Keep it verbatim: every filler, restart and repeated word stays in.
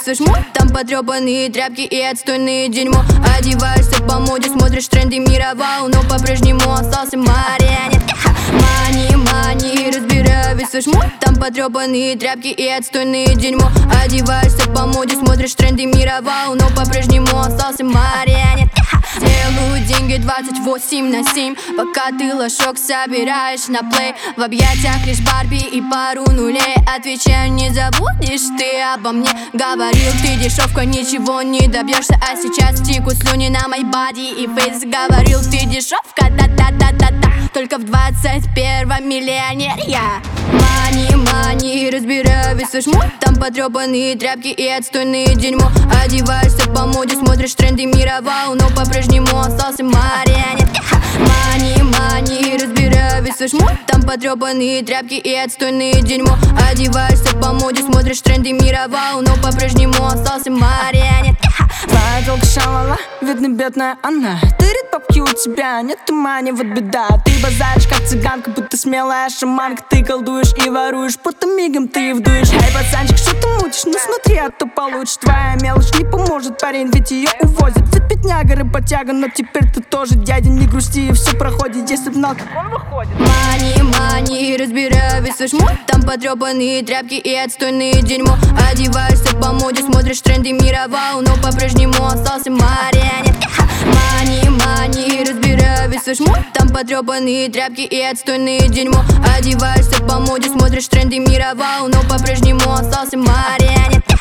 свой шмот. Там потрепанные тряпки и отстойные дерьмо. Одеваешься по моде, смотришь тренды мира, вау, но по-прежнему остался марионет. Мани, мани, разбираю весь свой шмот. Там потрепанные тряпки и отстойные дерьмо. Одеваешься по моде, смотришь тренды мира, вау, но по-прежнему остался марионет. Делаю деньги двадцать восемь на семь, пока ты лошок собираешь на плей. В объятиях лишь Барби и пару нулей. Отвечаю, не забудешь ты обо мне. Говорил, ты дешевка, ничего не добьешься. А сейчас текут слюни на мой бади и фейс. Говорил, ты дешевка, да-да-да-да-да. Только в двадцать первом миллионер я. Мани, мани, разбираю весь свой шмот. Там потрепанные тряпки и отстойные дерьмо. Одеваешься по моде, смотришь тренды мира, вау, но по-прежнему остался марионет. Мани, мани, разбираю весь свой шмот. Там потрепанные тряпки и отстойные дерьмо. Одеваешься по моде, смотришь тренды мира, вау, но по-прежнему остался марионет. Твоя телка шалала, видно бедная она. Тырит попки, у тебя нет мани, вот беда. Ты базаришь как цыганка, будто смелая шаманка. Ты колдуешь и воруешь, потом мигом ты вдуешь. Эй, пацанчик, что ты мутишь? Ну смотри, а то получишь. Твоя мелочь не поможет, парень, ведь ее увозят. Ты пятняга, рыботяга, но теперь ты тоже дядя. Не грусти, и все проходит, если б знал, как он выходит. Мани, мани, разбираю весь свой шмот. Там потрепанные тряпки и отстойные дерьмо. Одеваешься по моде, смотришь тренды мира, вау, но по-прежнему остался марионет. Мани, мани, разбираю весь свой шмот. Там потрепанные тряпки и отстойные дерьмо. Одеваешься по моде, смотришь тренды мира, вау, но по-прежнему остался марионет.